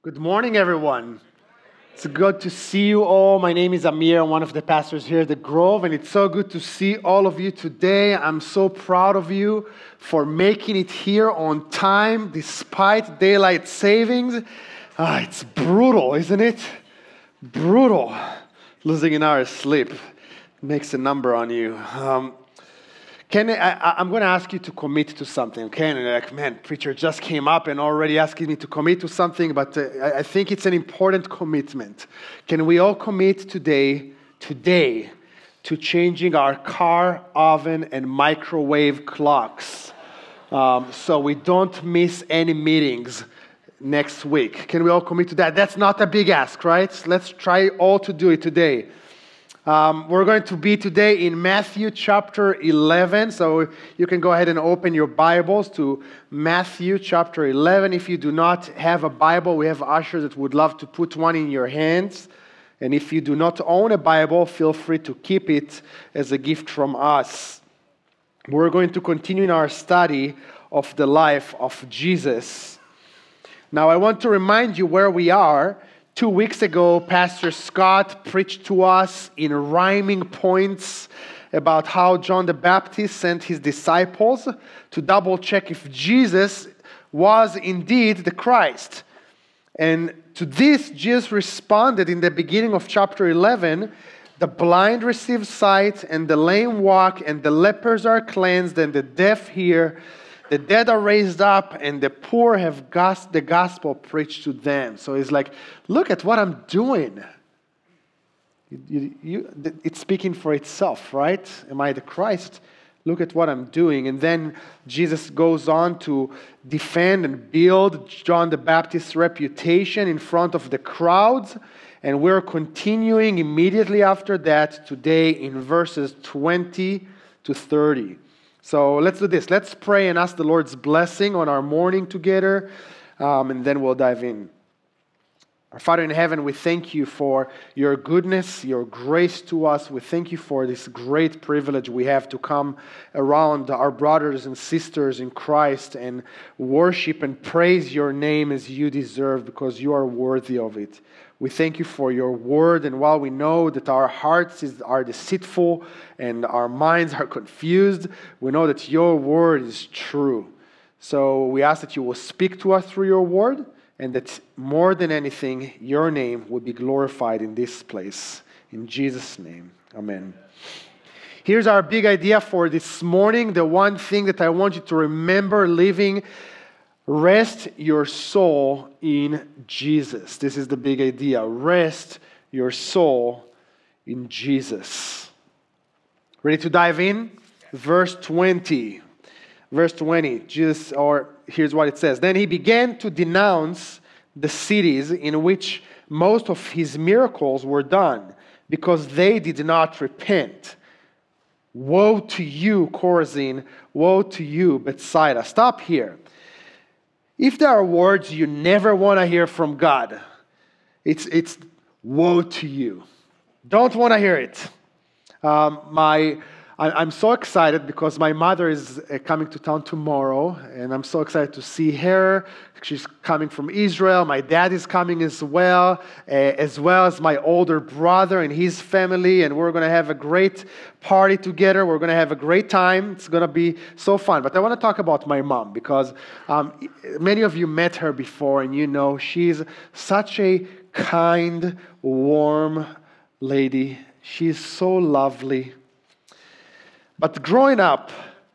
Good morning, everyone. It's good to see you all. My name is Amir. I'm one of the pastors here at the Grove, and it's so good to see all of you today. I'm so proud of you for making it here on time despite daylight savings. It's brutal, isn't it? Brutal. Losing an hour's sleep makes a number on you. I'm going to ask you to commit to something, okay? And you're like, man, preacher just came up and already asking me to commit to something, but I think it's an important commitment. Can we all commit today, to changing our car, oven, and microwave clocks so we don't miss any meetings next week? Can we all commit to that? That's not a big ask, right? Let's try all to do it today. We're going to be today in Matthew chapter 11, so you can go ahead and open your Bibles to Matthew chapter 11. If you do not have a Bible, we have ushers that would love to put one in your hands. And if you do not own a Bible, feel free to keep it as a gift from us. We're going to continue in our study of the life of Jesus. Now, I want to remind you where we are. 2 weeks ago, Pastor Scott preached to us in rhyming points about how John the Baptist sent his disciples to double check if Jesus was indeed the Christ. And to this, Jesus responded in the beginning of chapter 11, the blind receive sight, and the lame walk, and the lepers are cleansed, and the deaf hear. The dead are raised up, and the poor have the gospel preached to them. So he's like, look at what I'm doing. It's speaking for itself, right? Am I the Christ? Look at what I'm doing. And then Jesus goes on to defend and build John the Baptist's reputation in front of the crowds. And we're continuing immediately after that today in verses 20 to 30. So let's do this. Let's pray and ask the Lord's blessing on our morning together, and then we'll dive in. Our Father in heaven, we thank you for your goodness, your grace to us. We thank you for this great privilege we have to come around our brothers and sisters in Christ and worship and praise your name as you deserve, because you are worthy of it. We thank you for your word, and while we know that our hearts are deceitful and our minds are confused, we know that your word is true. So we ask that you will speak to us through your word, and that more than anything, your name will be glorified in this place. In Jesus' name, amen. Here's our big idea for this morning. The one thing that I want you to remember living: rest your soul in Jesus. This is the big idea. Rest your soul in Jesus. Ready to dive in? Verse 20. Verse 20. Here's what it says. Then he began to denounce the cities in which most of his miracles were done, because they did not repent. Woe to you, Chorazin! Woe to you, Bethsaida! Stop here. If there are words you never want to hear from God, it's woe to you. Don't want to hear it. I'm so excited because my mother is coming to town tomorrow, and I'm so excited to see her. She's coming from Israel. My dad is coming as well as my older brother and his family, and we're going to have a great party together. We're going to have a great time. It's going to be so fun. But I want to talk about my mom, because many of you met her before, and you know she's such a kind, warm lady. She's so lovely. But growing up,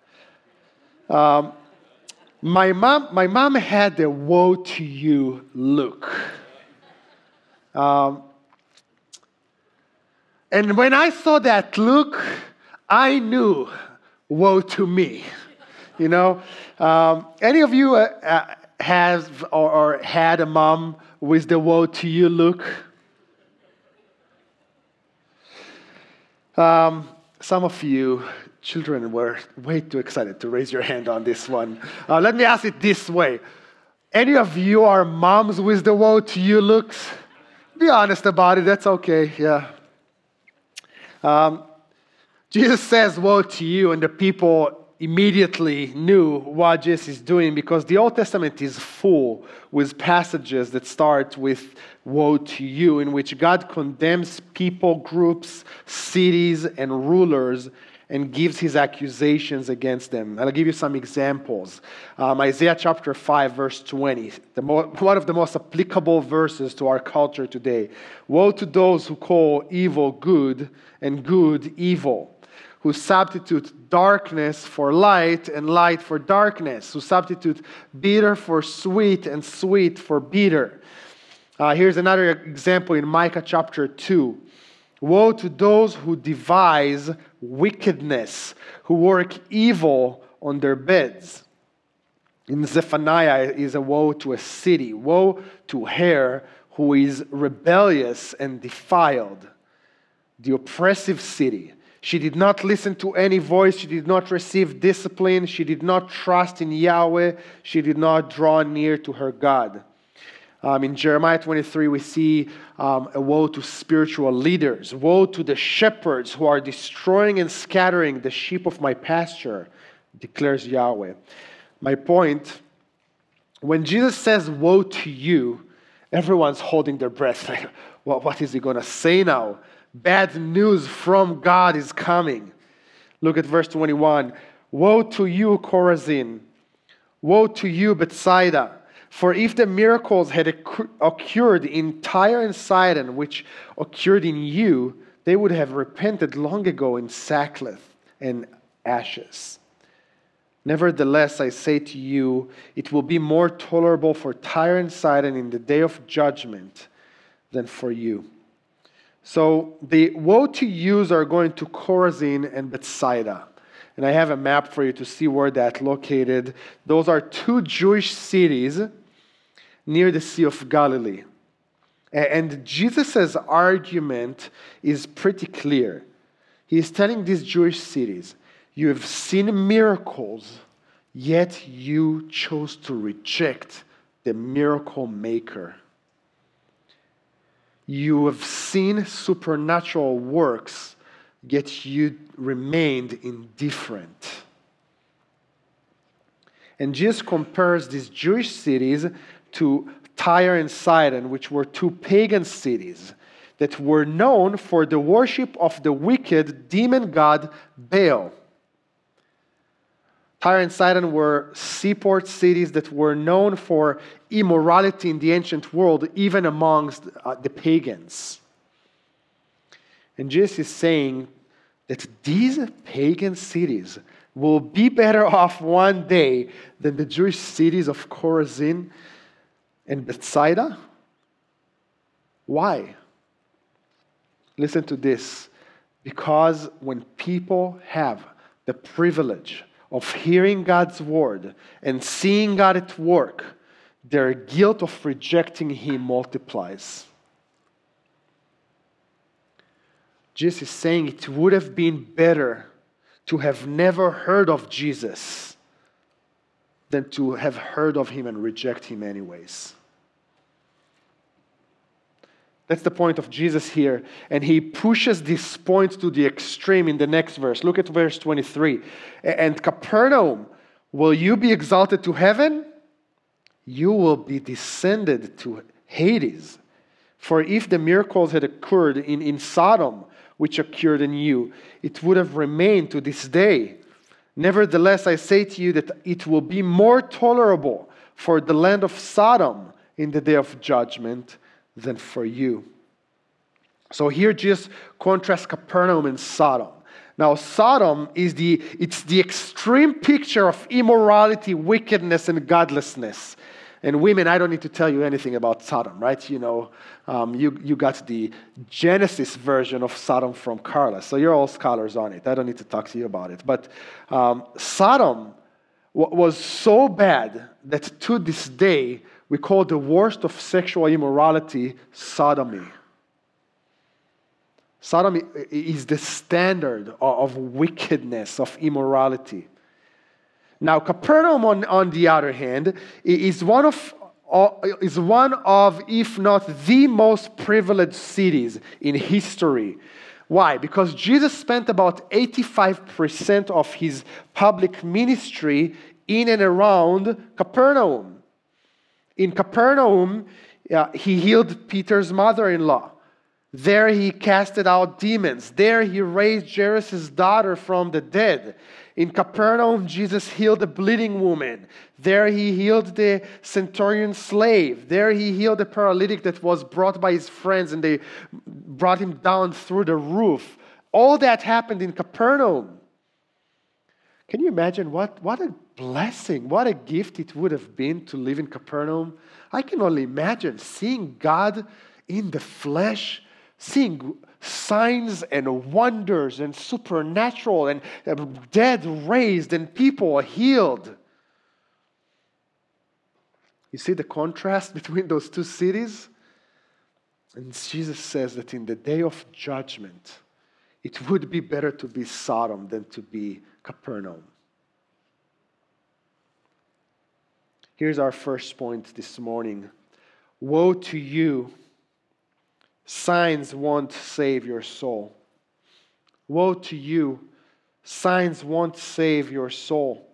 my mom had the woe to you look. And when I saw that look, I knew woe to me. You know, any of you have or had a mom with the woe to you look? Some of you children were way too excited to raise your hand on this one. Let me ask it this way. Any of you are moms with the woe to you looks? Be honest about it. That's okay. Yeah. Jesus says woe to you and the people immediately knew what Jesus is doing because the Old Testament is full with passages that start with woe to you, in which God condemns people, groups, cities, and rulers and gives his accusations against them. I'll give you some examples. Isaiah chapter 5, verse 20, one of the most applicable verses to our culture today. Woe to those who call evil good and good evil, who substitute darkness for light and light for darkness, who substitute bitter for sweet and sweet for bitter. Here's another example in Micah chapter 2. Woe to those who devise wickedness, who work evil on their beds. In Zephaniah is a woe to a city. Woe to her who is rebellious and defiled, the oppressive city. She did not listen to any voice. She did not receive discipline. She did not trust in Yahweh. She did not draw near to her God. In Jeremiah 23, we see a woe to spiritual leaders. Woe to the shepherds who are destroying and scattering the sheep of my pasture, declares Yahweh. My point, when Jesus says, woe to you, everyone's holding their breath. Like, well, what is he going to say now? Bad news from God is coming. Look at verse 21. Woe to you, Chorazin. Woe to you, Bethsaida. For if the miracles had occurred in Tyre and Sidon, which occurred in you, they would have repented long ago in sackcloth and ashes. Nevertheless, I say to you, it will be more tolerable for Tyre and Sidon in the day of judgment than for you. So the woe to yous are going to Chorazin and Bethsaida. And I have a map for you to see where that's located. Those are two Jewish cities near the Sea of Galilee. And Jesus' argument is pretty clear. He is telling these Jewish cities, you have seen miracles, yet you chose to reject the miracle maker. You have seen supernatural works, yet you remained indifferent. And Jesus compares these Jewish cities to Tyre and Sidon, which were two pagan cities that were known for the worship of the wicked demon god Baal. Tyre and Sidon were seaport cities that were known for immorality in the ancient world, even amongst the pagans. And Jesus is saying that these pagan cities will be better off one day than the Jewish cities of Chorazin and Bethsaida. Why? Listen to this. Because when people have the privilege of hearing God's word and seeing God at work, their guilt of rejecting Him multiplies. Jesus is saying it would have been better to have never heard of Jesus than to have heard of Him and reject Him anyways. That's the point of Jesus here. And He pushes this point to the extreme in the next verse. Look at verse 23. And Capernaum, will you be exalted to heaven? You will be descended to Hades. For if the miracles had occurred in Sodom, which occurred in you, it would have remained to this day. Nevertheless, I say to you that it will be more tolerable for the land of Sodom in the day of judgment than for you. So here Jesus contrasts Capernaum and Sodom. Now Sodom is the extreme picture of immorality, wickedness, and godlessness. And women, I don't need to tell you anything about Sodom, right? You know, you got the Genesis version of Sodom from Carla, so you're all scholars on it. I don't need to talk to you about it. But Sodom was so bad that to this day, we call the worst of sexual immorality sodomy. Sodomy is the standard of wickedness, of immorality. Now, Capernaum, on the other hand, is one of, if not the most privileged cities in history, Why? Because Jesus spent about 85% of his public ministry in and around Capernaum. In Capernaum, he healed Peter's mother-in-law. There he casted out demons. There he raised Jairus' daughter from the dead. In Capernaum, Jesus healed a bleeding woman. There he healed the centurion's slave. There he healed a paralytic that was brought by his friends, and they brought him down through the roof. All that happened in Capernaum. Can you imagine what a blessing, what a gift it would have been to live in Capernaum? I can only imagine seeing God in the flesh, seeing signs and wonders and supernatural and dead raised and people healed. You see the contrast between those two cities? And Jesus says that in the day of judgment, it would be better to be Sodom than to be Capernaum. Here's our first point this morning. Woe to you! Signs won't save your soul. Woe to you! Signs won't save your soul.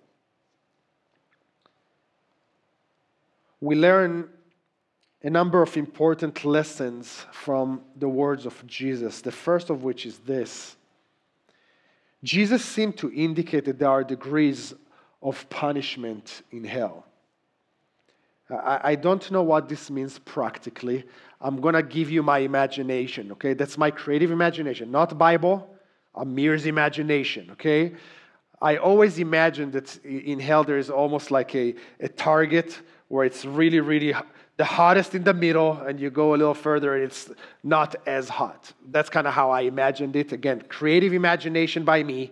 We learn a number of important lessons from the words of Jesus. The first of which is this. Jesus seemed to indicate that there are degrees of punishment in hell. I don't know what this means practically. I'm going to give you my imagination, okay? That's my creative imagination, not Bible, Amir's imagination, okay? I always imagine that in hell there is almost like a target where it's really, really the hottest in the middle, and you go a little further and it's not as hot. That's kind of how I imagined it. Again, creative imagination by me.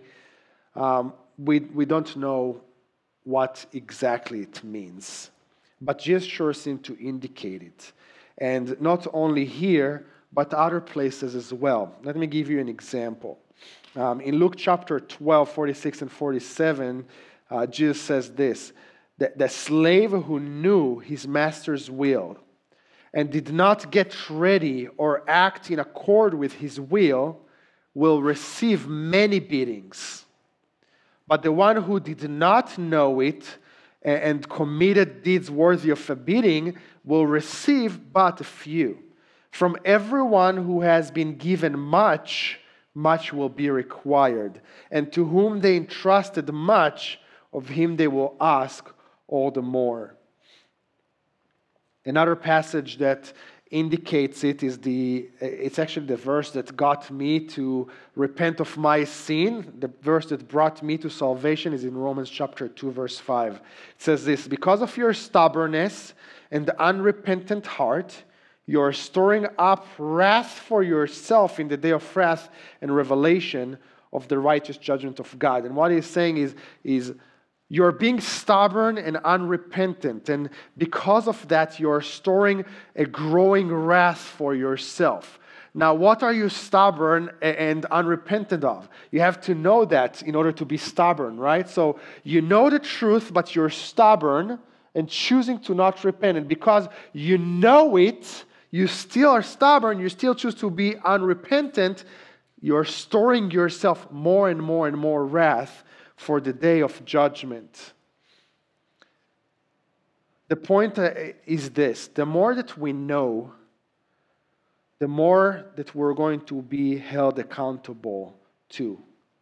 We don't know what exactly it means. But Jesus sure seemed to indicate it. And not only here, but other places as well. Let me give you an example. In Luke chapter 12, 46 and 47, Jesus says this, the slave who knew his master's will and did not get ready or act in accord with his will receive many beatings. But the one who did not know it and committed deeds worthy of a beating will receive but a few. From everyone who has been given much, much will be required. And to whom they entrusted much, of him they will ask all the more. Another passage that indicates it is it's actually the verse that got me to repent of my sin. The verse that brought me to salvation is in Romans chapter 2, verse 5. It says this, because of your stubbornness and the unrepentant heart, you are storing up wrath for yourself in the day of wrath and revelation of the righteous judgment of God. And what he's saying is you're being stubborn and unrepentant, and because of that, you're storing a growing wrath for yourself. Now, what are you stubborn and unrepentant of? You have to know that in order to be stubborn, right? So you know the truth, but you're stubborn and choosing to not repent. And because you know it, you still are stubborn, you still choose to be unrepentant, you're storing yourself more and more and more wrath for the day of judgment. The point is this, the more that we know, the more that we're going to be held accountable to.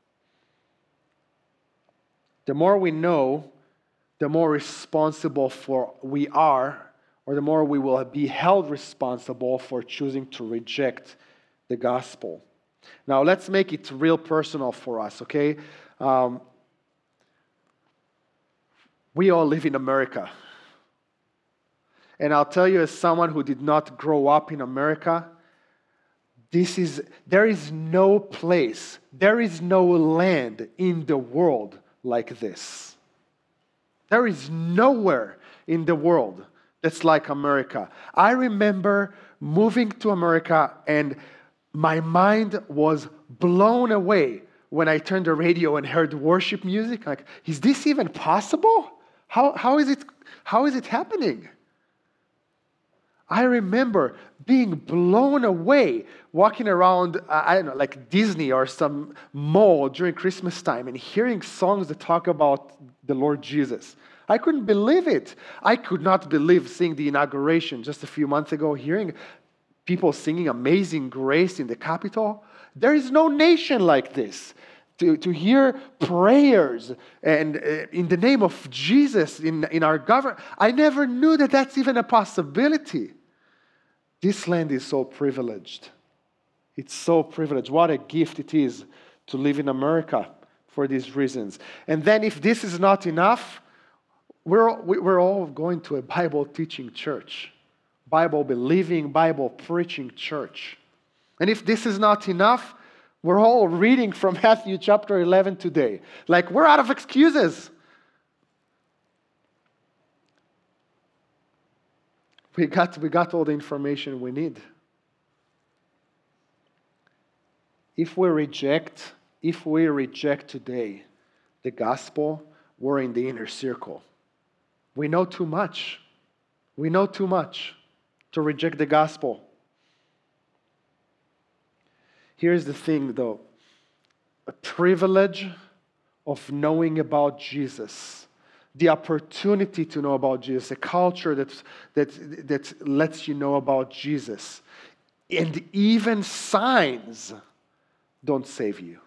The more we know, the more responsible we are, or the more we will be held responsible for choosing to reject the gospel. Now, let's make it real personal for us, okay? We all live in America. And I'll tell you, as someone who did not grow up in America, there is no place, there is no land in the world like this. There is nowhere in the world that's like America. I remember moving to America and my mind was blown away when I turned the radio and heard worship music. Like, is this even possible? How is it happening? I remember being blown away walking around, I don't know, like Disney or some mall during Christmas time and hearing songs that talk about the Lord Jesus. I couldn't believe it. I could not believe seeing the inauguration just a few months ago, hearing people singing Amazing Grace in the Capitol. There is no nation like this. To hear prayers and in the name of Jesus in our government. I never knew that that's even a possibility. This land is so privileged. It's so privileged. What a gift it is to live in America for these reasons. And then if this is not enough, we're all going to a Bible teaching church. Bible believing, Bible preaching church. And if this is not enough, we're all reading from Matthew chapter 11 today. Like, we're out of excuses. We got all the information we need. If we reject today the gospel, we're in the inner circle. We know too much. We know too much to reject the gospel. Here's the thing, though. A privilege of knowing about Jesus, the opportunity to know about Jesus, a culture that lets you know about Jesus, and even signs don't save you.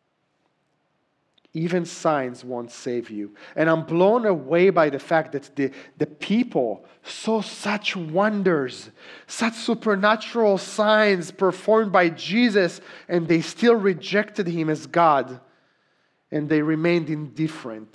Even signs won't save you. And I'm blown away by the fact that the people saw such wonders, such supernatural signs performed by Jesus, and they still rejected him as God, and they remained indifferent.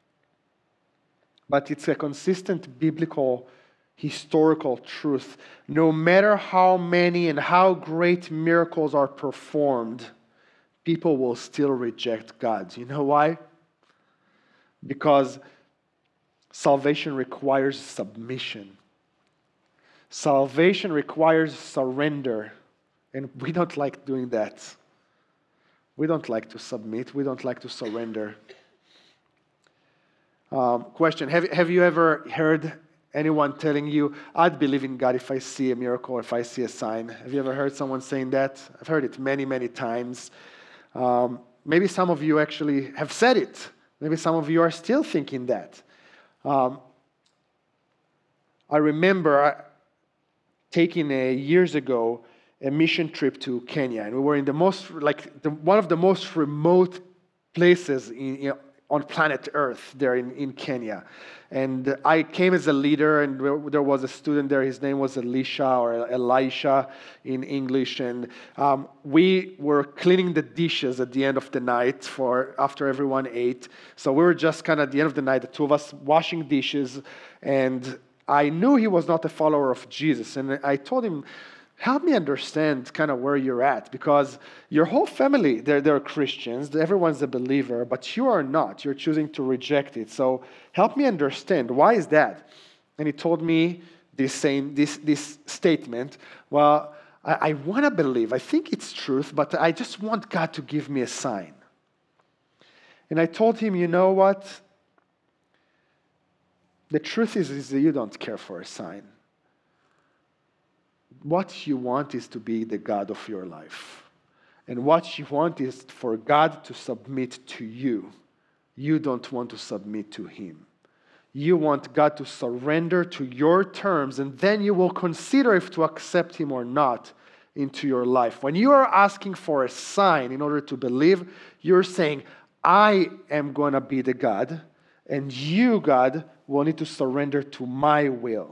But it's a consistent biblical, historical truth. No matter how many and how great miracles are performed, people will still reject God. You know why? Because salvation requires submission. Salvation requires surrender. And we don't like doing that. We don't like to submit. We don't like to surrender. Question. Have you ever heard anyone telling you, I'd believe in God if I see a miracle or if I see a sign? Have you ever heard someone saying that? I've heard it many, many times. Maybe some of you actually have said it. Maybe some of you are still thinking that. I remember taking years ago a mission trip to Kenya, and we were in one of the most remote places on planet Earth there in Kenya. And I came as a leader, and there was a student there. His name was Elisha or Elisha in English. And we were cleaning the dishes at the end of the night after everyone ate. So we were just kind of at the end of the night, the two of us washing dishes. And I knew he was not a follower of Jesus. And I told him, help me understand kind of where you're at, because your whole family, they're Christians, everyone's a believer, but you are not. You're choosing to reject it. So help me understand, why is that? And he told me this statement, well, I want to believe, I think it's truth, but I just want God to give me a sign. And I told him, you know what? The truth is that you don't care for a sign. What you want is to be the God of your life. And what you want is for God to submit to you. You don't want to submit to him. You want God to surrender to your terms, and then you will consider if to accept him or not into your life. When you are asking for a sign in order to believe, you're saying, I am going to be the God, and you, God, will need to surrender to my will.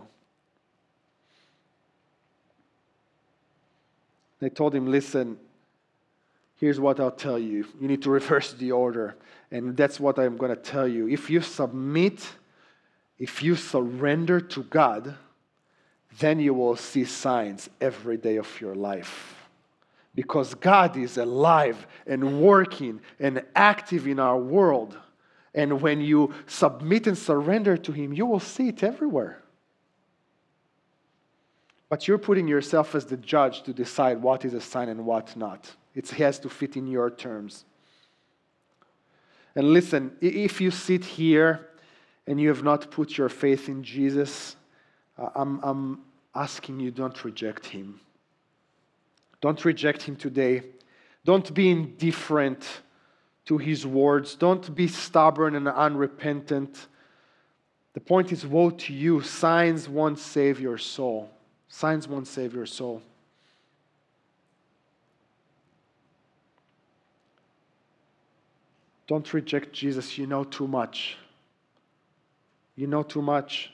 I told him, listen, here's what I'll tell you. You need to reverse the order. And that's what I'm going to tell you. If you submit, if you surrender to God, then you will see signs every day of your life. Because God is alive and working and active in our world. And when you submit and surrender to him, you will see it everywhere. But you're putting yourself as the judge to decide what is a sign and what not. It has to fit in your terms. And listen, if you sit here and you have not put your faith in Jesus, I'm asking you, don't reject him. Don't reject him today. Don't be indifferent to his words. Don't be stubborn and unrepentant. The point is, woe to you. Signs won't save your soul. Signs won't save your soul. Don't reject Jesus. You know too much. You know too much.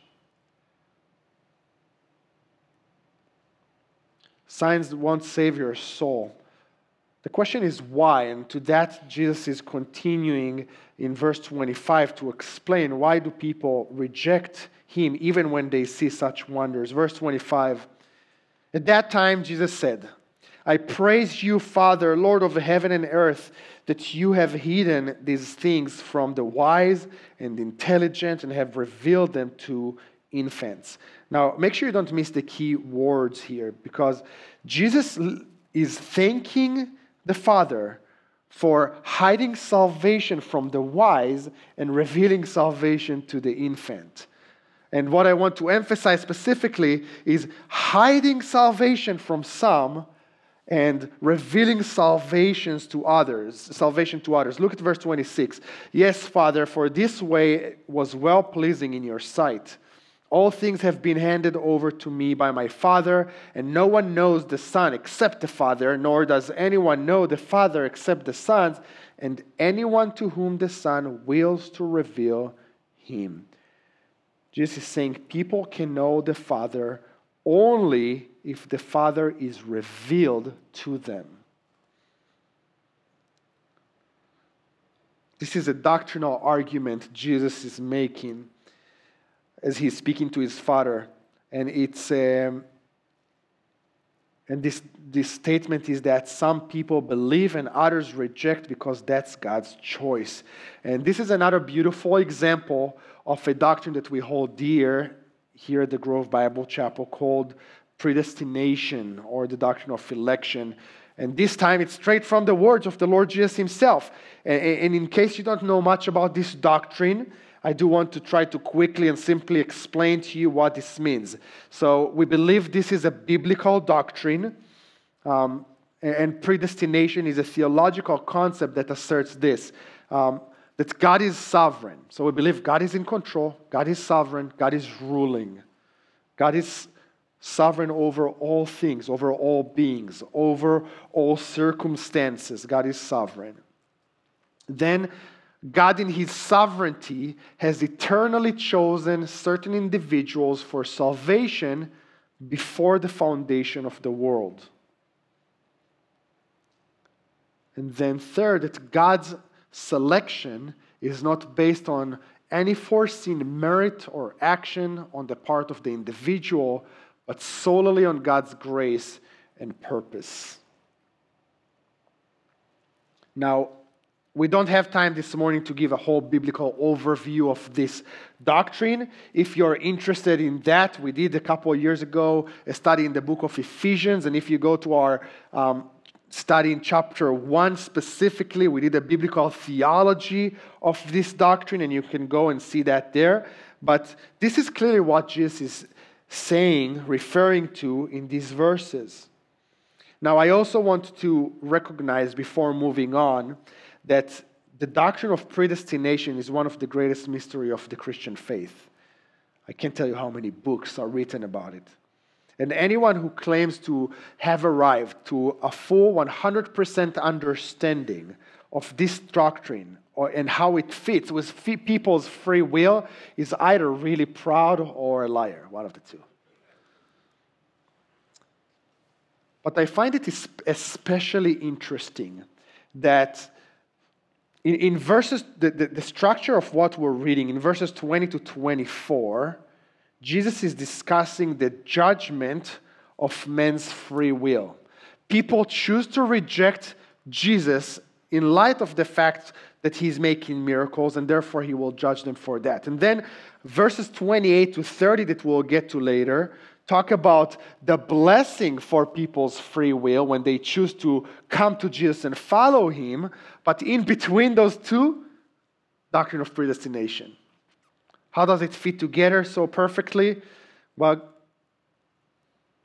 Signs won't save your soul. The question is why, and to that Jesus is continuing in verse 25 to explain why do people reject him even when they see such wonders. Verse 25, at that time Jesus said, I praise you, Father, Lord of heaven and earth, that you have hidden these things from the wise and intelligent and have revealed them to infants. Now, make sure you don't miss the key words here, because Jesus is thanking the Father for hiding salvation from the wise and revealing salvation to the infant. And what I want to emphasize specifically is hiding salvation from some and revealing salvation to others. Look at verse 26. Yes, Father, for this way was well-pleasing in your sight. All things have been handed over to me by my Father, and no one knows the Son except the Father, nor does anyone know the Father except the Son, and anyone to whom the Son wills to reveal him. Jesus is saying people can know the Father only if the Father is revealed to them. This is a doctrinal argument Jesus is making as he's speaking to his Father, and this statement is that some people believe and others reject because that's God's choice. And this is another beautiful example of a doctrine that we hold dear here at the Grove Bible Chapel called predestination, or the doctrine of election. And this time it's straight from the words of the Lord Jesus himself. And in case you don't know much about this doctrine, I do want to try to quickly and simply explain to you what this means. So we believe this is a biblical doctrine, and predestination is a theological concept that asserts this, that God is sovereign. So we believe God is in control, God is sovereign, God is ruling. God is sovereign over all things, over all beings, over all circumstances. God is sovereign. Then God in his sovereignty has eternally chosen certain individuals for salvation before the foundation of the world. And then third, that God's selection is not based on any foreseen merit or action on the part of the individual, but solely on God's grace and purpose. Now, we don't have time this morning to give a whole biblical overview of this doctrine. If you're interested in that, we did a couple of years ago a study in the book of Ephesians, and if you go to our study in chapter 1 specifically, we did a biblical theology of this doctrine, and you can go and see that there. But this is clearly what Jesus is saying, referring to in these verses. Now, I also want to recognize before moving on that the doctrine of predestination is one of the greatest mysteries of the Christian faith. I can't tell you how many books are written about it. And anyone who claims to have arrived to a full 100% understanding of this doctrine and how it fits with people's free will is either really proud or a liar, one of the two. But I find it especially interesting that in verses, the structure of what we're reading, in verses 20 to 24, Jesus is discussing the judgment of man's free will. People choose to reject Jesus in light of the fact that he's making miracles, and therefore he will judge them for that. And then verses 28 to 30 that we'll get to later talk about the blessing for people's free will when they choose to come to Jesus and follow him. But in between those two, doctrine of predestination. How does it fit together so perfectly? Well,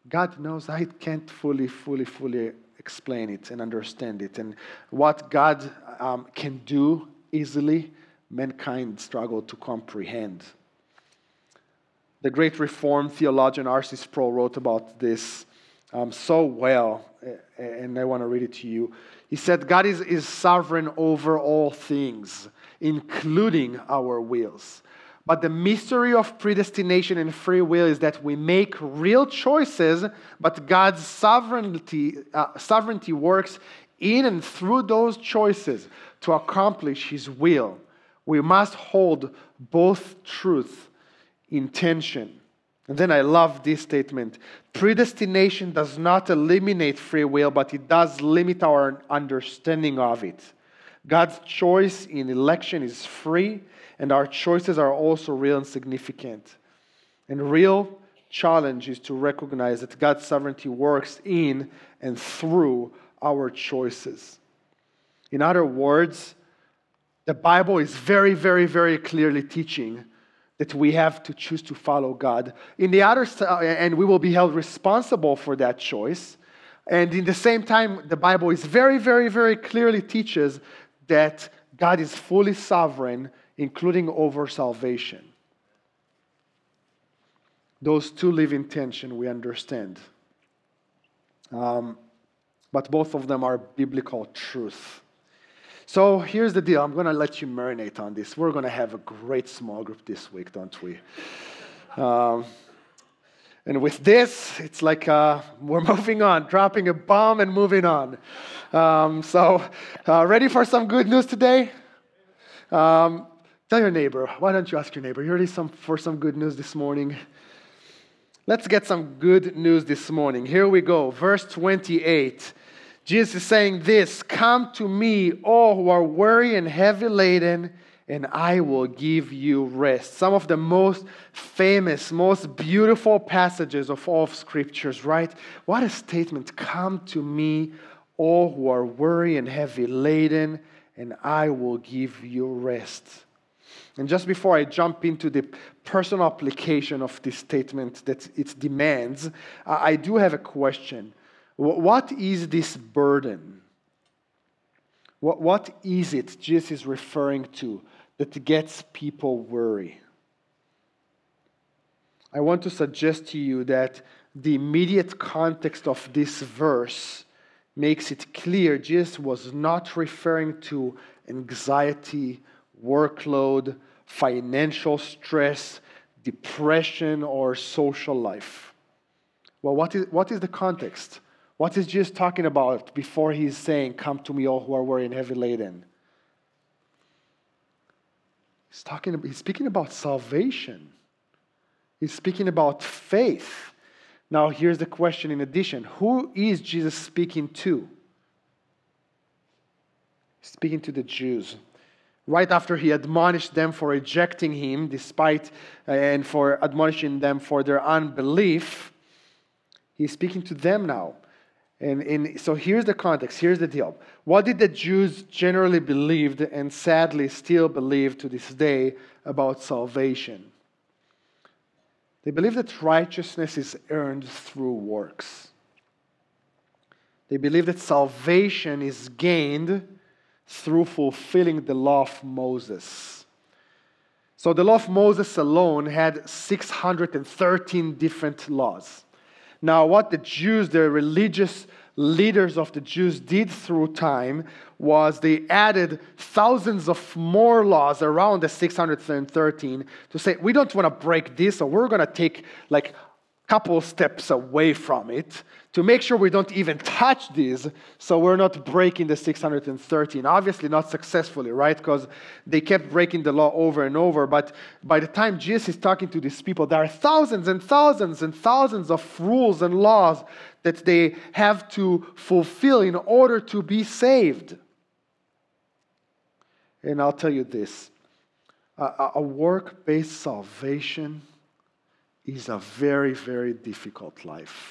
God knows I can't fully explain it and understand it. And what God can do easily, mankind struggle to comprehend. The great Reformed theologian R.C. Sproul wrote about this so well, and I want to read it to you. He said, God is sovereign over all things, including our wills. But the mystery of predestination and free will is that we make real choices, but God's sovereignty works in and through those choices to accomplish His will. We must hold both truth in tension. And then I love this statement. Predestination does not eliminate free will, but it does limit our understanding of it. God's choice in election is free, and our choices are also real and significant. And real challenge is to recognize that God's sovereignty works in and through our choices. In other words, the Bible is very, very, very clearly teaching that we have to choose to follow God. And we will be held responsible for that choice. And in the same time, the Bible is very, very, very clearly teaches that God is fully sovereign, including over salvation. Those two live in tension, we understand. But both of them are biblical truth. So here's the deal. I'm going to let you marinate on this. We're going to have a great small group this week, don't we? And with this, it's like we're moving on, dropping a bomb and moving on. Ready for some good news today? Tell your neighbor. Why don't you ask your neighbor? You ready for some good news this morning? Let's get some good news this morning. Here we go. Verse 28. Jesus is saying this, "Come to me, all who are weary and heavy laden, and I will give you rest." Some of the most famous, most beautiful passages of all of Scriptures, right? What a statement. Come to me, all who are weary and heavy laden, and I will give you rest. And just before I jump into the personal application of this statement that it demands, I do have a question. What is this burden? What is it Jesus is referring to that gets people worry? I want to suggest to you that the immediate context of this verse makes it clear Jesus was not referring to anxiety, workload, financial stress, depression, or social life. Well, what is the context? What is Jesus talking about before he's saying, "Come to me, all who are weary and heavy laden"? He's speaking about salvation. He's speaking about faith. Now, here's the question in addition. Who is Jesus speaking to? He's speaking to the Jews. Right after he admonished them for rejecting him, and for admonishing them for their unbelief, he's speaking to them now. And so here's the context, here's the deal. What did the Jews generally believed and sadly still believe to this day about salvation? They believe that righteousness is earned through works. They believe that salvation is gained through fulfilling the law of Moses. So the law of Moses alone had 613 different laws. Now, what the Jews, the religious leaders of the Jews did through time was they added thousands of more laws around the 613 to say, we don't want to break this, so we're going to take like a couple steps away from it to make sure we don't even touch these, so we're not breaking the 613. Obviously not successfully, right? Because they kept breaking the law over and over. But by the time Jesus is talking to these people, there are thousands and thousands and thousands of rules and laws that they have to fulfill in order to be saved. And I'll tell you this, a work-based salvation is a very, very difficult life.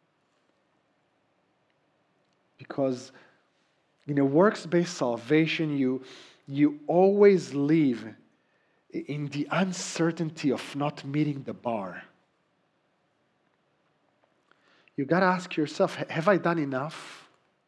Because in a works-based salvation, you always live in the uncertainty of not meeting the bar. You got to ask yourself, have I done enough?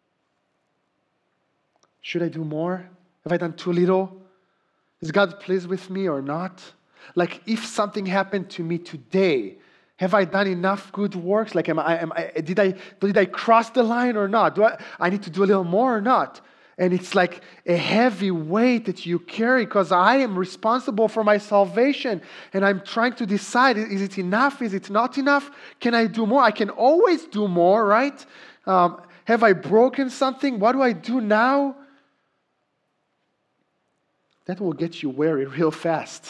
Should I do more? Have I done too little? Is God pleased with me or not? Like, if something happened to me today, have I done enough good works? Like, did I cross the line or not? Do I need to do a little more or not? And it's like a heavy weight that you carry because I am responsible for my salvation. And I'm trying to decide, is it enough? Is it not enough? Can I do more? I can always do more, right? Have I broken something? What do I do now? That will get you weary real fast.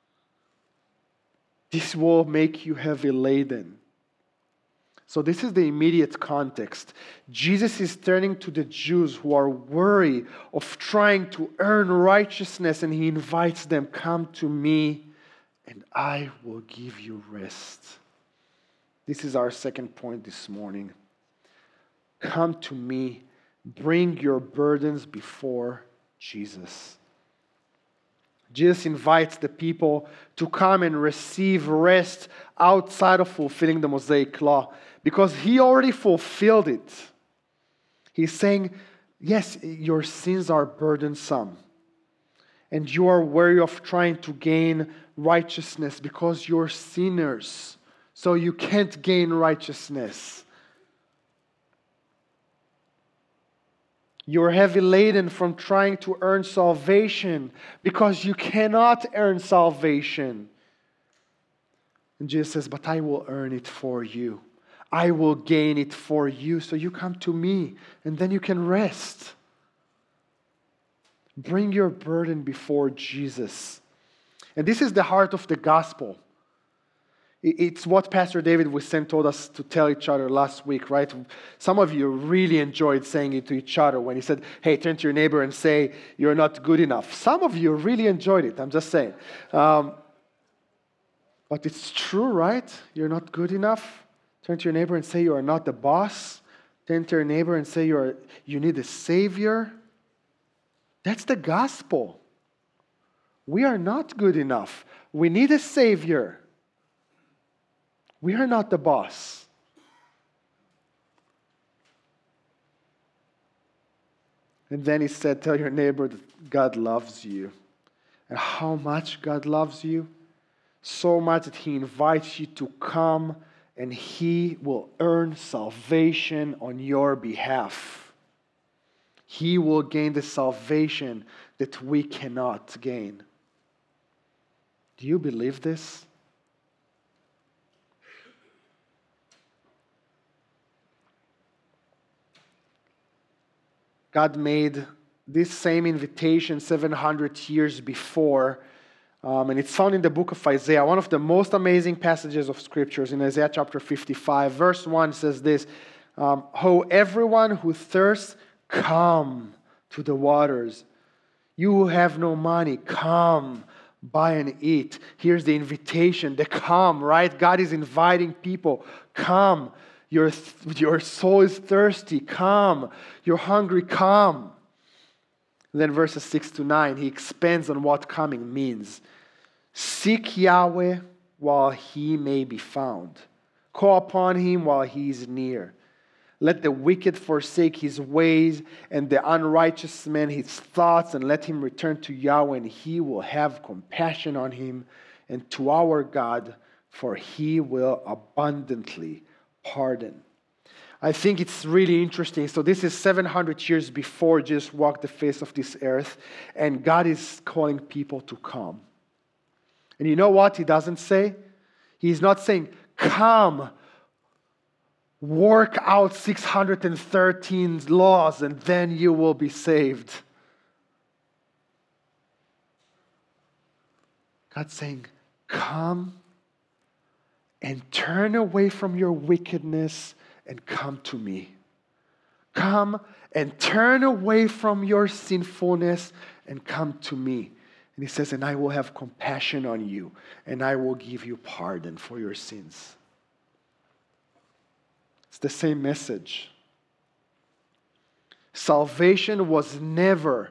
This will make you heavy laden. So this is the immediate context. Jesus is turning to the Jews who are weary of trying to earn righteousness, and he invites them, come to me and I will give you rest. This is our second point this morning. Come to me, bring your burdens before Jesus. Jesus invites the people to come and receive rest outside of fulfilling the Mosaic law because he already fulfilled it. He's saying, yes, your sins are burdensome and you are weary of trying to gain righteousness because you're sinners, so you can't gain righteousness. You're heavy laden from trying to earn salvation because you cannot earn salvation. And Jesus says, but I will earn it for you. I will gain it for you. So you come to me and then you can rest. Bring your burden before Jesus. And this is the heart of the gospel. It's what Pastor David Wissen told us to tell each other last week, right? Some of you really enjoyed saying it to each other when he said, hey, turn to your neighbor and say, you're not good enough. Some of you really enjoyed it, I'm just saying. But it's true, right? You're not good enough. Turn to your neighbor and say you are not the boss. Turn to your neighbor and say you need a Savior. That's the gospel. We are not good enough. We need a Savior. We are not the boss. And then he said, tell your neighbor that God loves you. And how much God loves you? So much that he invites you to come and he will earn salvation on your behalf. He will gain the salvation that we cannot gain. Do you believe this? God made this same invitation 700 years before, and it's found in the book of Isaiah, one of the most amazing passages of scriptures in Isaiah chapter 55. Verse 1 says this, "Ho, everyone who thirsts, come to the waters. You who have no money, come, buy and eat." Here's the invitation, the come, right? God is inviting people, come. Your soul is thirsty, come. You're hungry, come. And then verses 6 to 9, he expands on what coming means. Seek Yahweh while he may be found. Call upon him while he is near. Let the wicked forsake his ways and the unrighteous man his thoughts, and let him return to Yahweh, and he will have compassion on him, and to our God, for he will abundantly pardon. I think it's really interesting. So this is 700 years before Jesus walked the face of this earth, and God is calling people to come. And you know what he doesn't say? He's not saying, come, work out 613 laws, and then you will be saved. God's saying, come and turn away from your wickedness and come to me. Come and turn away from your sinfulness and come to me. And he says, and I will have compassion on you, and I will give you pardon for your sins. It's the same message. Salvation was never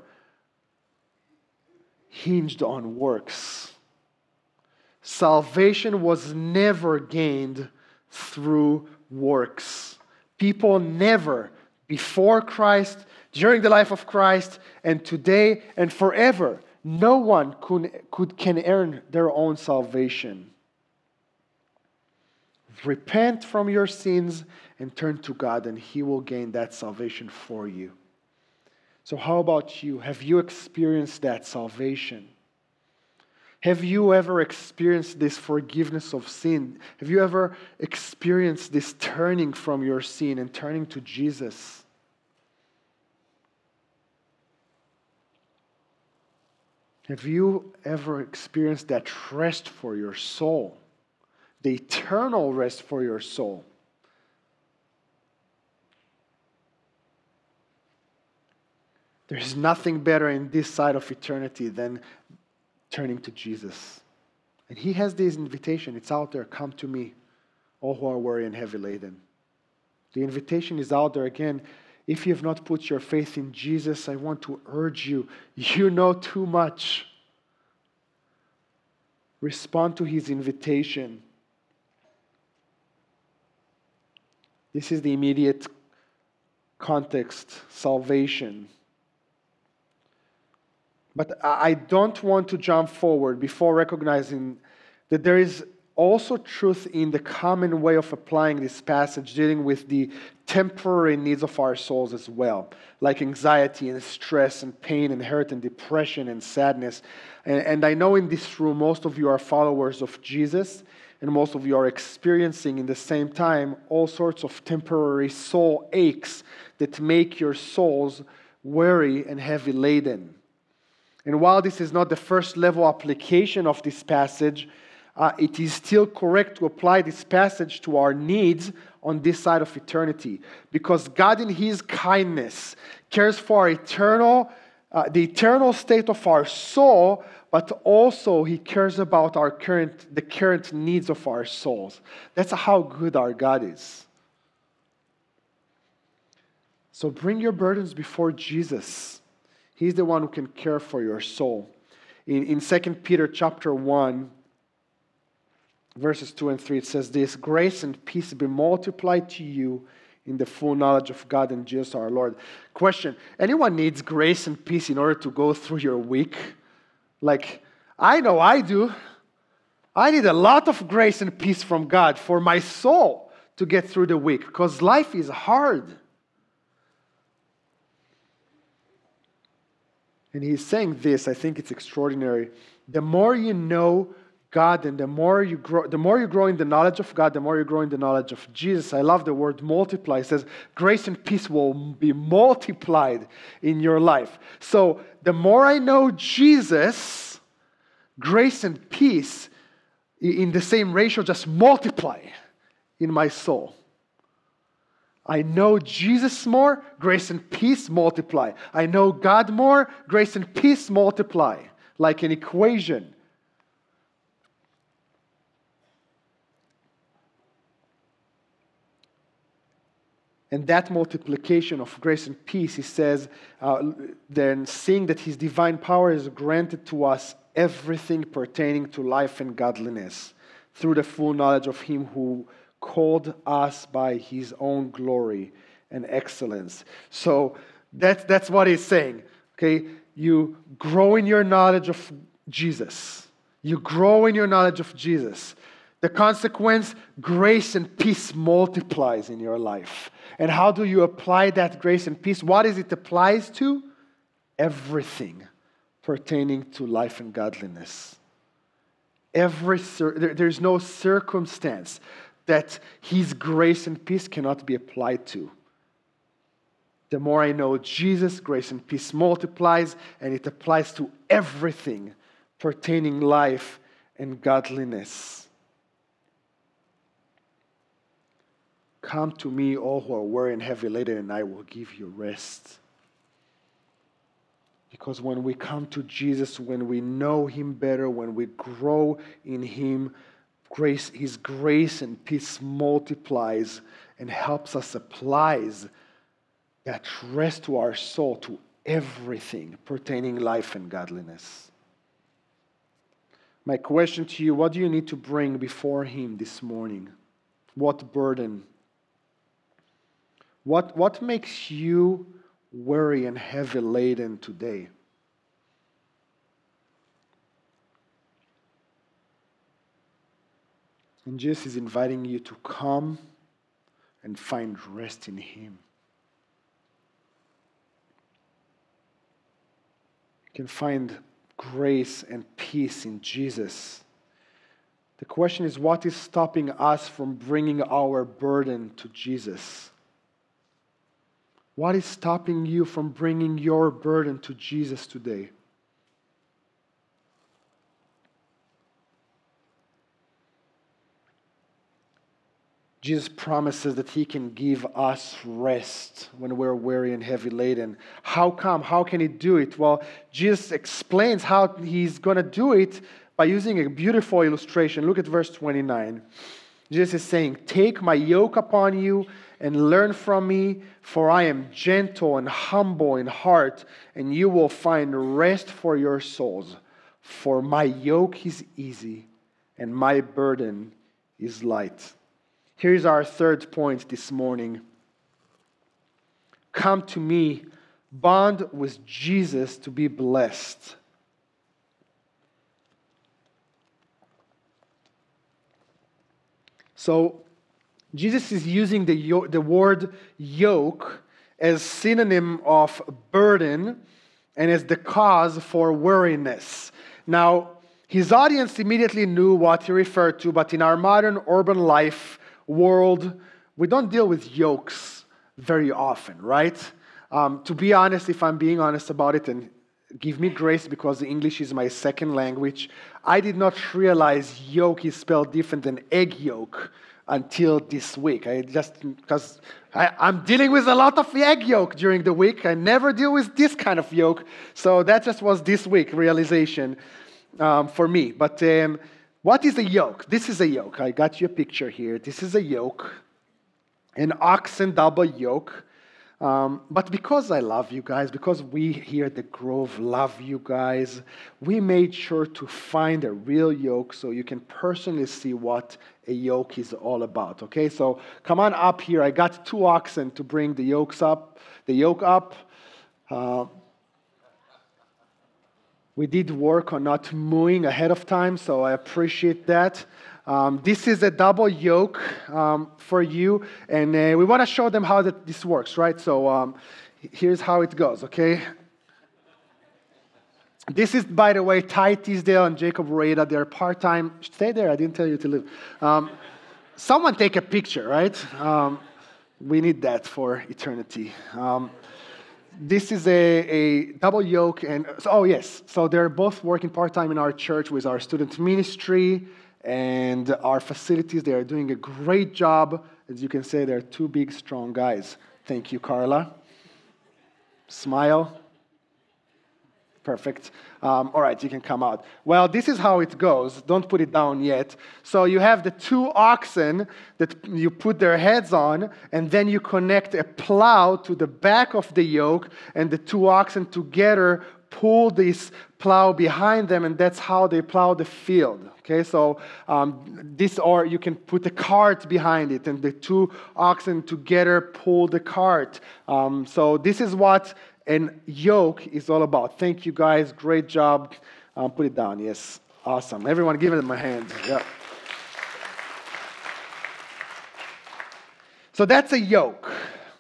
hinged on works. Salvation was never gained through works. People never, before Christ, during the life of Christ, and today and forever, no one can earn their own salvation. Repent from your sins and turn to God, and He will gain that salvation for you. So how about you? Have you experienced that salvation? Have you ever experienced this forgiveness of sin? Have you ever experienced this turning from your sin and turning to Jesus? Have you ever experienced that rest for your soul? The eternal rest for your soul? There's nothing better in this side of eternity than turning to Jesus. And He has this invitation. It's out there. Come to me, all who are weary and heavy laden. The invitation is out there again. If you have not put your faith in Jesus, I want to urge you. You know too much. Respond to His invitation. This is the immediate context, salvation. But I don't want to jump forward before recognizing that there is also truth in the common way of applying this passage, dealing with the temporary needs of our souls as well, like anxiety and stress and pain and hurt and depression and sadness. And I know in this room, most of you are followers of Jesus, and most of you are experiencing in the same time all sorts of temporary soul aches that make your souls weary and heavy laden. And while this is not the first level application of this passage, it is still correct to apply this passage to our needs on this side of eternity. Because God in His kindness cares for the eternal state of our soul, but also He cares about the current needs of our souls. That's how good our God is. So bring your burdens before Jesus. He's the one who can care for your soul. In 2 Peter chapter 1, verses 2 and 3, it says this: grace and peace be multiplied to you in the full knowledge of God and Jesus our Lord. Question: anyone needs grace and peace in order to go through your week? Like, I know I do. I need a lot of grace and peace from God for my soul to get through the week, because life is hard. And He's saying this, I think it's extraordinary. The more you know God and the more you grow in the knowledge of God, the more you grow in the knowledge of Jesus. I love the word multiply. It says grace and peace will be multiplied in your life. So the more I know Jesus, grace and peace in the same ratio just multiply in my soul. I know Jesus more, grace and peace multiply. I know God more, grace and peace multiply, like an equation. And that multiplication of grace and peace, He says, then seeing that His divine power is granted to us everything pertaining to life and godliness through the full knowledge of Him who called us by His own glory and excellence. So that's what He's saying. Okay, you grow in your knowledge of Jesus. You grow in your knowledge of Jesus. The consequence, grace and peace multiplies in your life. And how do you apply that grace and peace? What is it applies to? Everything pertaining to life and godliness. There's no circumstance that His grace and peace cannot be applied to. The more I know Jesus, grace and peace multiplies, and it applies to everything pertaining life and godliness. Come to me, all who are weary and heavy laden, and I will give you rest. Because when we come to Jesus, when we know Him better, when we grow in Him, His grace and peace multiplies and helps us apply that rest to our soul, to everything pertaining life and godliness. My question to you, what do you need to bring before Him this morning? What burden? What makes you weary and heavy laden today? And Jesus is inviting you to come and find rest in Him. You can find grace and peace in Jesus. The question is, what is stopping us from bringing our burden to Jesus? What is stopping you from bringing your burden to Jesus today? Jesus promises that He can give us rest when we're weary and heavy laden. How come? How can He do it? Well, Jesus explains how He's going to do it by using a beautiful illustration. Look at verse 29. Jesus is saying, "Take my yoke upon you and learn from me, for I am gentle and humble in heart, and you will find rest for your souls. For my yoke is easy and my burden is light." Here's our third point this morning. Come to me, bond with Jesus to be blessed. So, Jesus is using the word yoke as synonym of burden and as the cause for weariness. Now, his audience immediately knew what he referred to, but in our modern urban life world, we don't deal with yokes very often, right? To be honest, if I'm being honest about it, and give me grace because English is my second language, I did not realize yoke is spelled different than egg yolk until this week. Because I'm dealing with a lot of egg yolk during the week. I never deal with this kind of yolk. So that just was this week realization for me. But what is a yoke? This is a yoke. I got you a picture here. This is a yoke, an oxen double yoke. But because I love you guys, because we here at the Grove love you guys, we made sure to find a real yoke so you can personally see what a yoke is all about. Okay, so come on up here. I got 2 oxen to bring the yoke up. We did work on not mooing ahead of time, so I appreciate that. This is a double yoke for you, and we want to show them how this works, right? So here's how it goes, okay? This is, by the way, Ty Teasdale and Jacob Rada. They're part-time. Stay there. I didn't tell you to leave. Someone take a picture, right? We need that for eternity. This is a double yoke, and so they're both working part-time in our church with our student ministry and our facilities. They are doing a great job. As you can see, they're 2 big, strong guys. Thank you, Carla. Smile. Perfect. All right, you can come out. Well, this is how it goes. Don't put it down yet. So you have the 2 oxen that you put their heads on, and then you connect a plow to the back of the yoke, and the 2 oxen together pull this plow behind them, and that's how they plow the field. Okay, so or you can put a cart behind it, and the 2 oxen together pull the cart. So this is what an yoke is all about. Thank you guys, great job. Put it down, yes, awesome. Everyone give them a hand. Yeah. So that's a yoke.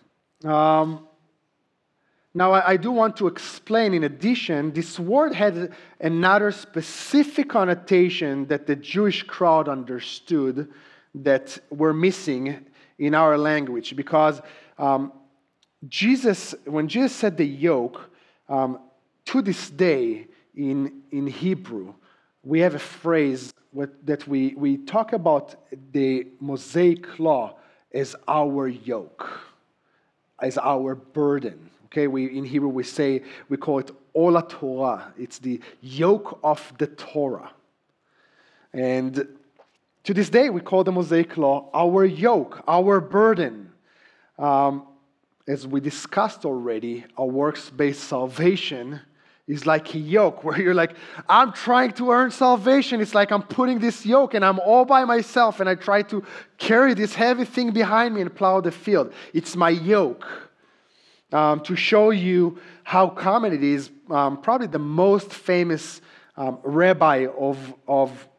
Now, I do want to explain, in addition, this word had another specific connotation that the Jewish crowd understood that we're missing in our language. Because when Jesus said the yoke, to this day in Hebrew, we have a phrase that we talk about the Mosaic law as our yoke, as our burden. Okay, in Hebrew we call it Ola Torah. It's the yoke of the Torah. And to this day we call the Mosaic law our yoke, our burden. As we discussed already, our works-based salvation is like a yoke where you're like, I'm trying to earn salvation. It's like I'm putting this yoke and I'm all by myself and I try to carry this heavy thing behind me and plow the field. It's my yoke. To show you how common it is, probably the most famous rabbi of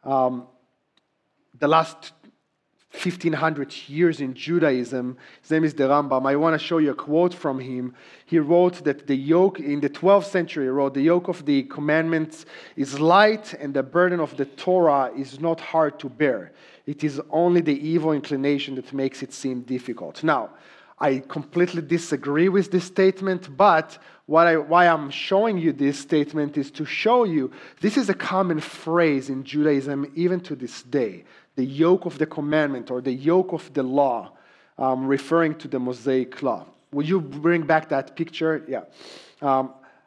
the last 1500 years in Judaism. His name is the Rambam. I want to show you a quote from him. He wrote that the yoke, in the 12th century, he wrote, the yoke of the commandments is light and the burden of the Torah is not hard to bear. It is only the evil inclination that makes it seem difficult. Now, I completely disagree with this statement, but why I'm showing you this statement is to show you this is a common phrase in Judaism even to this day. The yoke of the commandment or the yoke of the law, referring to the Mosaic law. Would you bring back that picture? Yeah.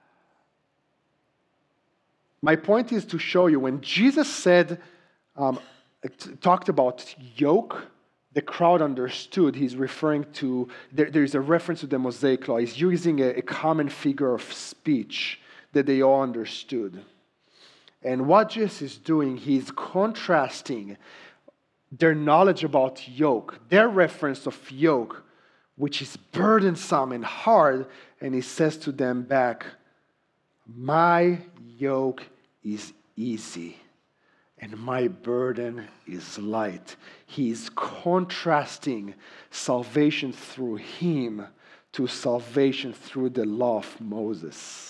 My point is to show you when Jesus said, talked about yoke, the crowd understood he's referring to, there is a reference to the Mosaic law. He's using a common figure of speech that they all understood. And what Jesus is doing, he's contrasting their knowledge about yoke, their reference of yoke, which is burdensome and hard, and he says to them back, my yoke is easy and my burden is light. He is contrasting salvation through him to salvation through the law of Moses.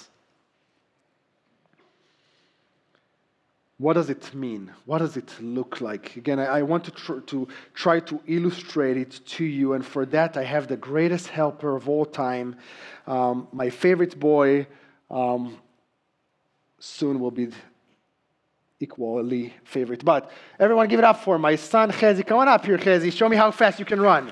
What does it mean? What does it look like? Again, I want to try to illustrate it to you, and for that I have the greatest helper of all time, my favorite boy, soon will be equally favorite. But everyone give it up for my son, Chezi. Come on up here, Chezi. Show me how fast you can run.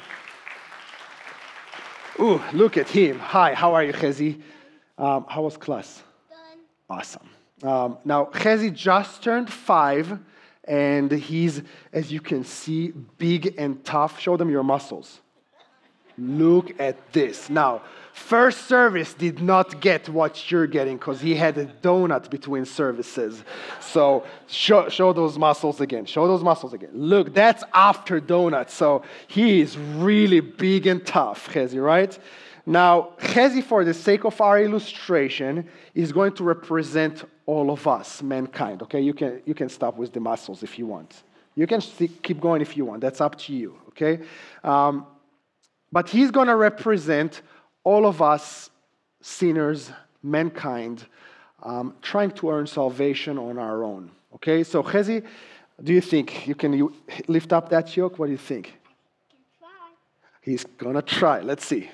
Ooh, look at him. Hi, how are you, Chezi? How was class? Done. Awesome. Now, Chezi just turned 5, and he's, as you can see, big and tough. Show them your muscles. Look at this. Now, first service did not get what you're getting because he had a donut between services. So show those muscles again. Show those muscles again. Look, that's after donut. So he is really big and tough, Chezi, right? Now, Chezi, for the sake of our illustration, is going to represent all of us, mankind. Okay, you can stop with the muscles if you want. You can keep going if you want. That's up to you. Okay, but he's going to represent all of us, sinners, mankind, trying to earn salvation on our own. Okay, so Chezi, do you think you lift up that yoke? What do you think? Try. He's gonna try. Let's see.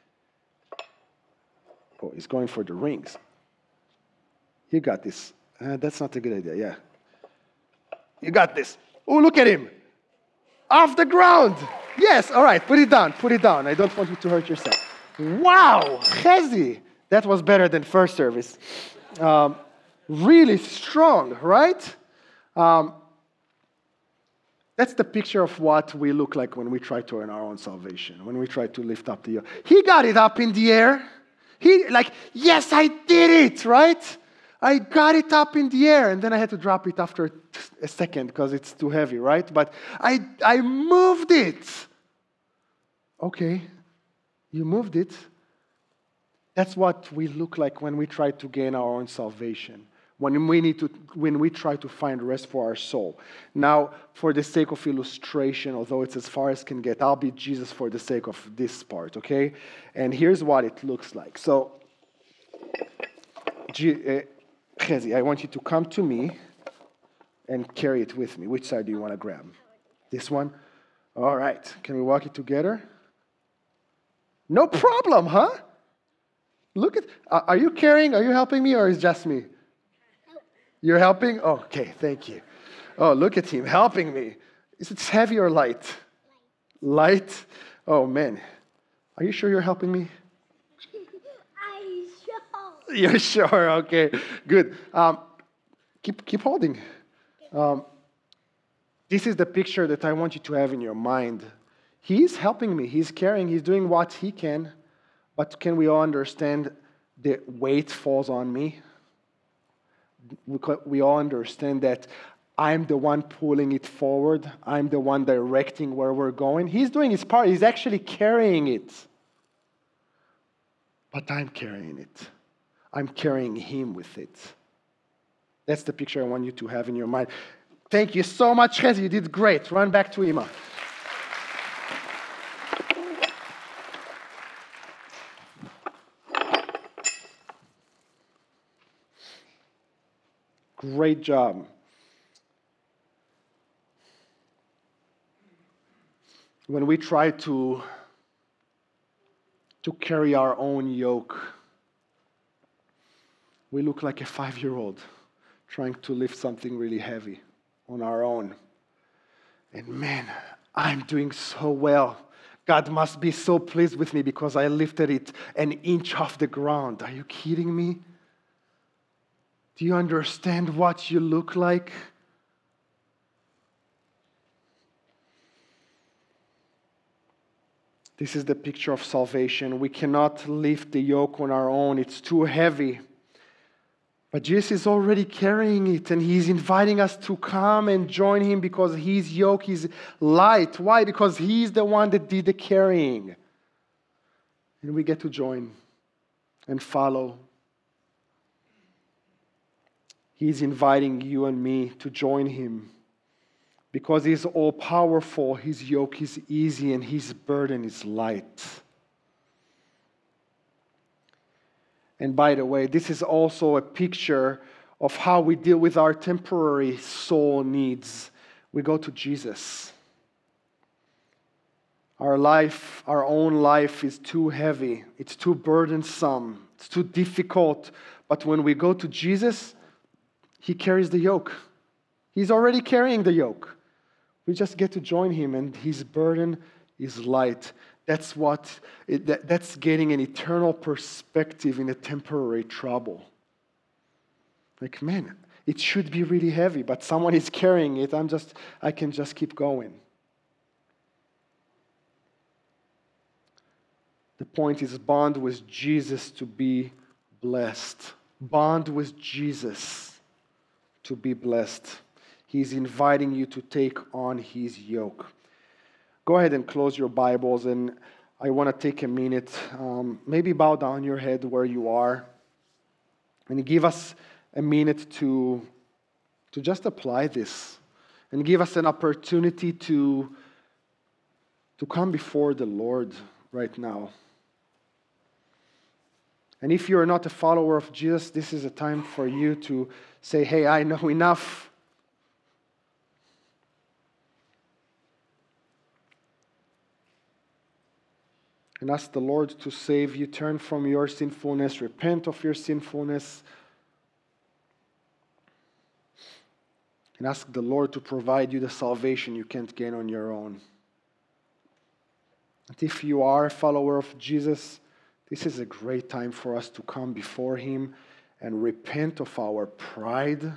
Oh, he's going for the rings. You got this. That's not a good idea, yeah. You got this. Oh, look at him. Off the ground. Yes, all right, put it down. Put it down. I don't want you to hurt yourself. Wow, Chezi. That was better than first service. Really strong, right? That's the picture of what we look like when we try to earn our own salvation, when we try to lift up the yoke. He got it up in the air. Yes, I did it, right? I got it up in the air, and then I had to drop it after a second because it's too heavy, right? But I moved it. Okay, you moved it. That's what we look like when we try to gain our own salvation, when we try to find rest for our soul. Now, for the sake of illustration, although it's as far as can get, I'll be Jesus for the sake of this part, okay? And here's what it looks like. So, Chezi, I want you to come to me and carry it with me. Which side do you want to grab? This one? All right. Can we walk it together? No problem, huh? Look at, are you carrying, are you helping me, or is it just me? You're helping? Oh, okay, thank you. Oh, look at him helping me. Is it heavy or light? Light? Oh, man. Are you sure you're helping me? I'm sure. You're sure? Okay, good. Keep holding. This is the picture that I want you to have in your mind. He's helping me. He's carrying. He's doing what he can. But can we all understand the weight falls on me? we all understand that I'm the one pulling it forward. I'm the one directing where we're going. He's doing his part. He's actually carrying it. But I'm carrying it. I'm carrying him with it. That's the picture I want you to have in your mind. Thank you so much, Rezi. You did great. Run back to Ima. Great job. When we try to carry our own yoke, we look like a 5-year-old trying to lift something really heavy on our own. And man, I'm doing so well. God must be so pleased with me because I lifted it an inch off the ground. Are you kidding me? Do you understand what you look like? This is the picture of salvation. We cannot lift the yoke on our own. It's too heavy. But Jesus is already carrying it, and he's inviting us to come and join him because his yoke is light. Why? Because he's the one that did the carrying. And we get to join and follow. He's inviting you and me to join him. Because he's all-powerful, his yoke is easy and his burden is light. And by the way, this is also a picture of how we deal with our temporary soul needs. We go to Jesus. Our life, our own life is too heavy. It's too burdensome. It's too difficult. But when we go to Jesus, he carries the yoke. He's already carrying the yoke. We just get to join him, and his burden is light. That's getting an eternal perspective in a temporary trouble. Like, man, it should be really heavy, but someone is carrying it. I can just keep going. The point is bond with Jesus to be blessed. Bond with Jesus to be blessed. He's inviting you to take on his yoke. Go ahead and close your Bibles, and I want to take a minute. Maybe bow down your head where you are, and give us a minute to just apply this, and give us an opportunity to come before the Lord right now. And if you're not a follower of Jesus, this is a time for you to say, hey, I know enough. And ask the Lord to save you. Turn from your sinfulness. Repent of your sinfulness. And ask the Lord to provide you the salvation you can't gain on your own. And if you are a follower of Jesus, this is a great time for us to come before him and repent of our pride.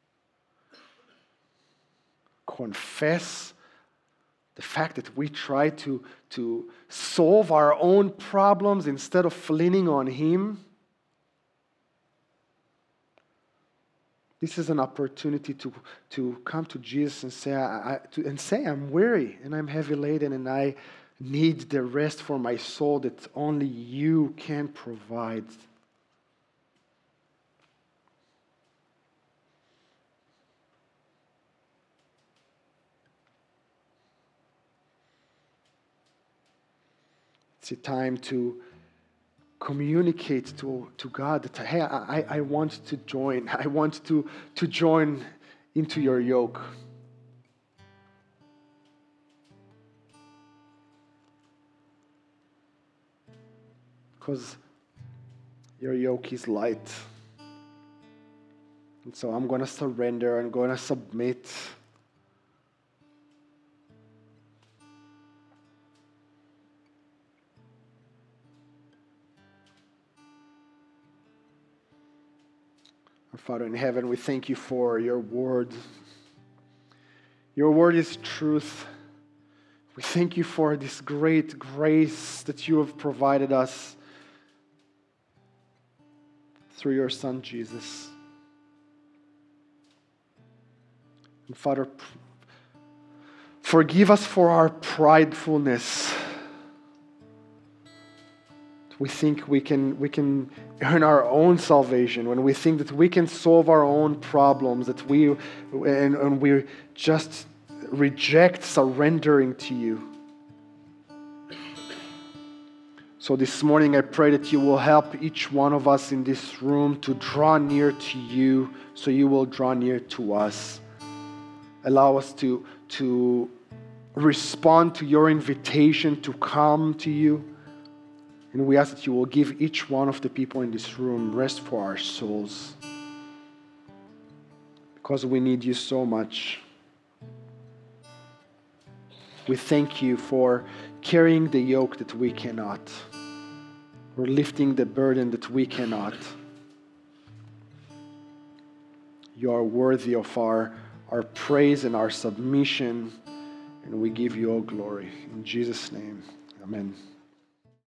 Confess the fact that we try to solve our own problems instead of leaning on him. This is an opportunity to come to Jesus and say, I'm weary and I'm heavy laden and I need the rest for my soul that only you can provide. It's a time to communicate to God that, hey, I want to join. I want to join into your yoke. Because your yoke is light. And so I'm going to surrender. I'm going to submit. Our Father in heaven, we thank you for your word. Your word is truth. We thank you for this great grace that you have provided us through your Son, Jesus. And Father, forgive us for our pridefulness. We think we can earn our own salvation, when we think that we can solve our own problems, that we just reject surrendering to you. So this morning I pray that you will help each one of us in this room to draw near to you, so you will draw near to us. Allow us to respond to your invitation to come to you. And we ask that you will give each one of the people in this room rest for our souls, because we need you so much. We thank you for carrying the yoke that we cannot, for lifting the burden that we cannot. You are worthy of our praise and our submission, and we give you all glory. In Jesus' name, amen.